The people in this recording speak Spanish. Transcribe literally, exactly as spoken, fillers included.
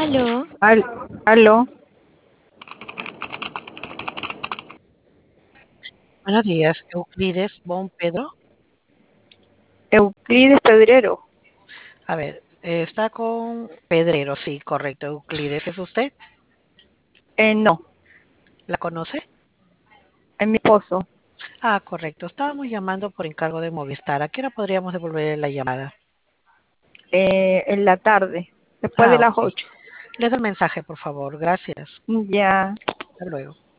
Aló, Al, aló, Buenos días, Euclides Bon Pedro. Euclides Pedrero. A ver, eh, está con Pedrero, sí, correcto. Euclides, ¿es usted? Eh, no, ¿La conoce? es mi esposo. Ah, correcto. Estábamos llamando por encargo de Movistar. ¿A qué hora podríamos devolver la llamada? Eh, en la tarde, después Ah, de las ok. ocho. Le doy el mensaje, por favor. Gracias. Ya. Hasta luego.